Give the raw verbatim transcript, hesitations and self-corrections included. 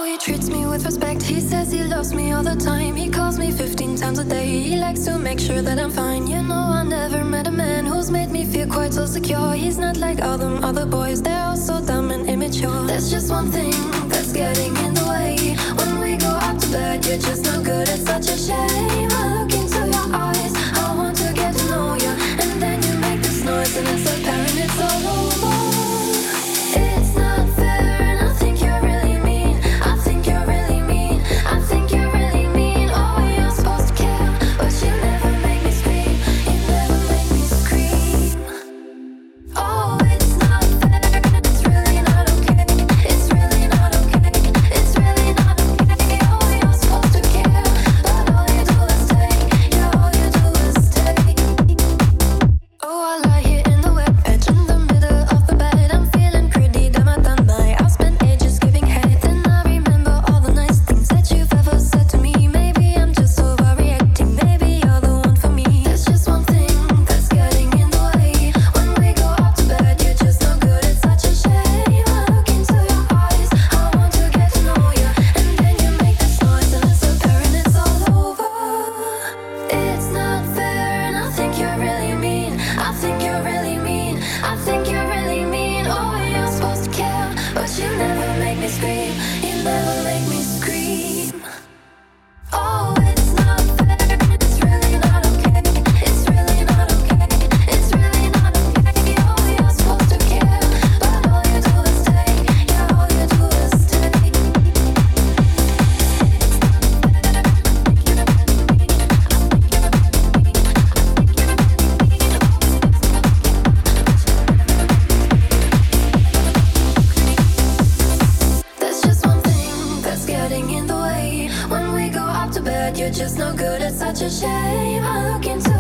Oh, he treats me with respect. He says he loves me all the time. He calls me fifteen times a day. He likes to make sure that I'm fine. You know, I never met a man who's made me feel quite so secure. He's not like all them other boys. They're all so dumb and immature. There's just one thing that's getting in the way. When we go out to bed, you're just no good. It's such a shame. I look into your eyes. I want to get to know you. And then you make this noise and it's apparent it's all over. It's not fair and I think you're really mean. I think you're really mean. I think you're really mean. Oh, you're supposed to care, but you never make me scream. You never make me scream. Oh, it's not fair and it's really not okay. It's really not okay. It's really not okay. Oh, you're supposed to care, but all you do is take. Yeah, all you do is take. Oh, I lie here in the wet patch in the middle of the bed. I'm feeling pretty damn I done my. I spent ages giving head, and I remember all the nice things that you've ever said to me. Maybe I'm just overreacting. Maybe you're the one for me. There's just one thing that's getting in the way. When we go out to bed, you're just no good. It's such a shame. I look into your eyes. I want to get to know you, and then you make this noise, and it's apparent it's all over. It's not fair, and I think you're really mean. I think you're really mean. I think you're really mean. Oh, you're supposed to care, but you never make me scream. You never make me scream. Oh, it's not fair. It's really not okay. It's really not okay. It's really not okay. Oh, you're supposed to care, but all you do is take. Yeah, all you do is take. There's just one thing that's getting in the way. When we go out to bed, you're just no good. It's such a shame. I look into